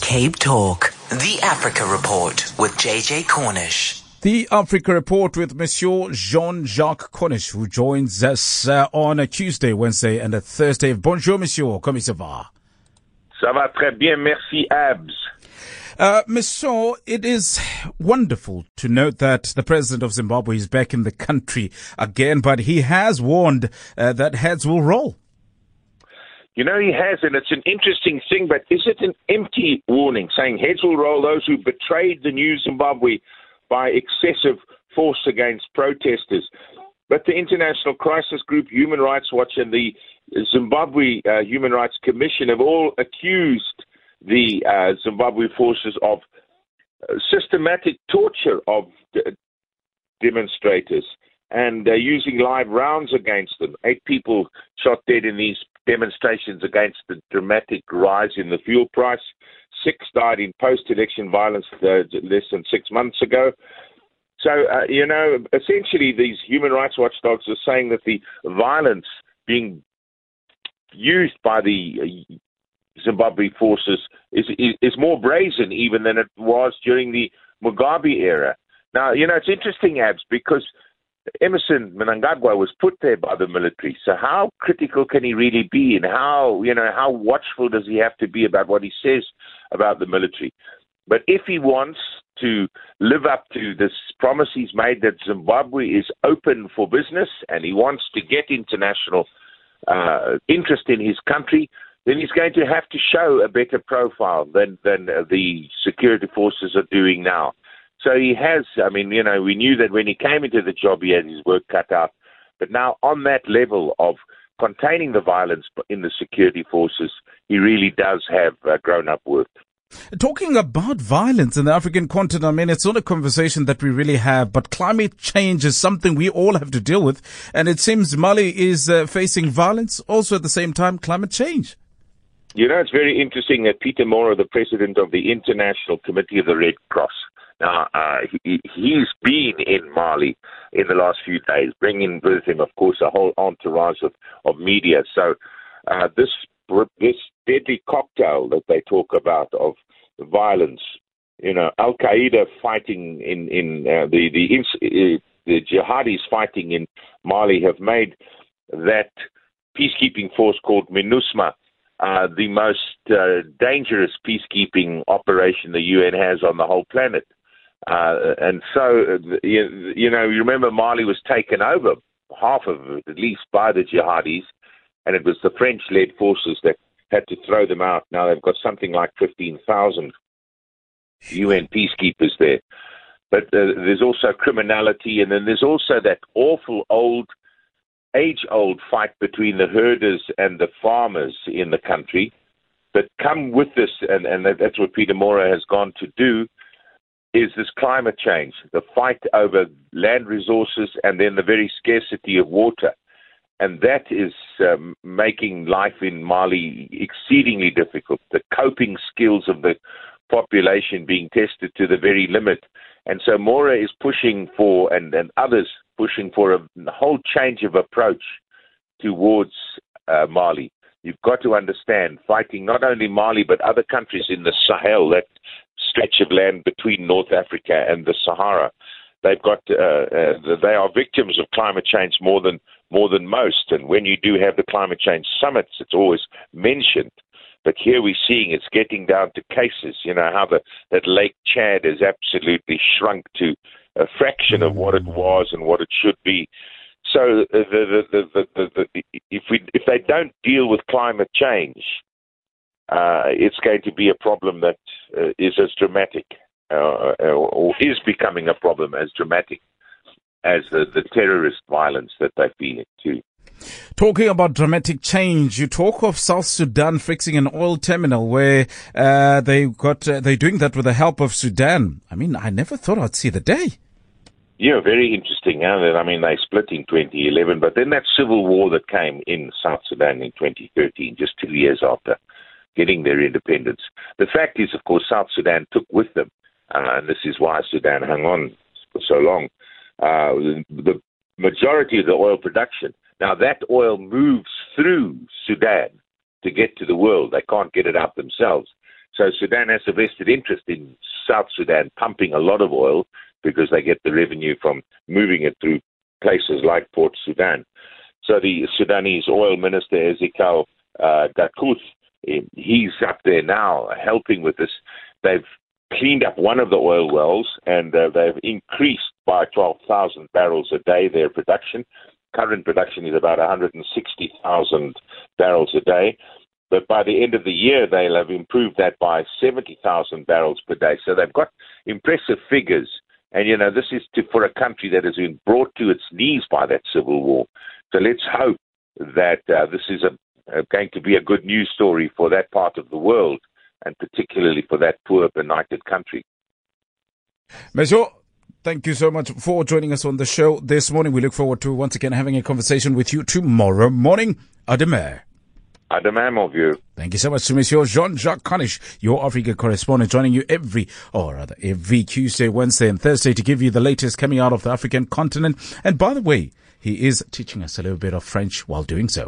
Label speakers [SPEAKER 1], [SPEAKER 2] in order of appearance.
[SPEAKER 1] Cape Talk, the Africa Report with JJ Cornish.
[SPEAKER 2] The Africa Report with Monsieur Jean-Jacques Cornish, who joins us on a Tuesday, Wednesday and a Thursday. Bonjour, Monsieur. Comment ça va?
[SPEAKER 3] Ça va très bien, merci, Abs.
[SPEAKER 2] Monsieur, it is wonderful to note that the president of Zimbabwe is back in the country again, but he has warned that heads will roll.
[SPEAKER 3] You know, he has, and it's an interesting thing, but is it an empty warning, saying heads will roll those who betrayed the new Zimbabwe by excessive force against protesters? But the International Crisis Group, Human Rights Watch, and the Zimbabwe Human Rights Commission have all accused the Zimbabwe forces of systematic torture of demonstrators and using live rounds against them. 8 people shot dead in these demonstrations against the dramatic rise in the fuel price. 6 died in post-election violence less than 6 months ago. So, essentially these human rights watchdogs are saying that the violence being used by the Zimbabwe forces is more brazen even than it was during the Mugabe era. Now, it's interesting, Abs, because Emmerson Mnangagwa was put there by the military. So how critical can he really be, and how watchful does he have to be about what he says about the military? But if he wants to live up to this promise he's made that Zimbabwe is open for business and he wants to get international interest in his country, then he's going to have to show a better profile than the security forces are doing now. So he has, we knew that when he came into the job, he had his work cut out. But now on that level of containing the violence in the security forces, he really does have grown-up work.
[SPEAKER 2] Talking about violence in the African continent, it's not a conversation that we really have, but climate change is something we all have to deal with. And it seems Mali is facing violence, also at the same time, climate change.
[SPEAKER 3] It's very interesting that Peter Moro, the president of the International Committee of the Red Cross, now, he's been in Mali in the last few days, bringing with him, of course, a whole entourage of media. So this deadly cocktail that they talk about of violence, Al-Qaeda fighting in the jihadis fighting in Mali have made that peacekeeping force called MINUSMA the most dangerous peacekeeping operation the UN has on the whole planet. And so, you remember Mali was taken over, half of it at least, by the jihadis, and it was the French-led forces that had to throw them out. Now they've got something like 15,000 UN peacekeepers there. But there's also criminality, and then there's also that awful age-old fight between the herders and the farmers in the country. But come with this, and that's what Peter Moro has gone to do, is this climate change, the fight over land resources and then the very scarcity of water. And that is making life in Mali exceedingly difficult. The coping skills of the population being tested to the very limit. And so Moro is pushing for, and others pushing for, a whole change of approach towards Mali. You've got to understand, fighting not only Mali but other countries in the Sahel, that stretch of land between North Africa and the Sahara. They've got they are victims of climate change more than most. And when you do have the climate change summits, it's always mentioned. But here we're seeing it's getting down to cases. How that Lake Chad has absolutely shrunk to a fraction of what it was and what it should be. So if they don't deal with climate change, it's going to be a problem that is as dramatic, or is becoming a problem as dramatic as the terrorist violence that they're feeling too.
[SPEAKER 2] Talking about dramatic change, you talk of South Sudan fixing an oil terminal where they're doing that with the help of Sudan. I never thought I'd see the day.
[SPEAKER 3] Yeah, very interesting. They split in 2011, but then that civil war that came in South Sudan in 2013, just 2 years after getting their independence. The fact is, of course, South Sudan took with them, and this is why Sudan hung on for so long, the majority of the oil production. Now, that oil moves through Sudan to get to the world. They can't get it out themselves. So Sudan has a vested interest in South Sudan pumping a lot of oil because they get the revenue from moving it through places like Port Sudan. So the Sudanese oil minister, Ezekiel Gakuth, he's up there now helping with this. They've cleaned up one of the oil wells, and they've increased by 12,000 barrels a day their production. Current production is about 160,000 barrels a day. But by the end of the year, they'll have improved that by 70,000 barrels per day. So they've got impressive figures. And, you know, this is for a country that has been brought to its knees by that civil war. So let's hope that this is going to be a good news story for that part of the world, and particularly for that poor, benighted country.
[SPEAKER 2] Major, thank you so much for joining us on the show this morning. We look forward to once again having a conversation with you tomorrow morning. Ademir.
[SPEAKER 3] Ademir, mon vieux.
[SPEAKER 2] Thank you so much to Monsieur Jean-Jacques Cornish, your Africa correspondent, joining you every Tuesday, Wednesday and Thursday to give you the latest coming out of the African continent. And by the way, he is teaching us a little bit of French while doing so.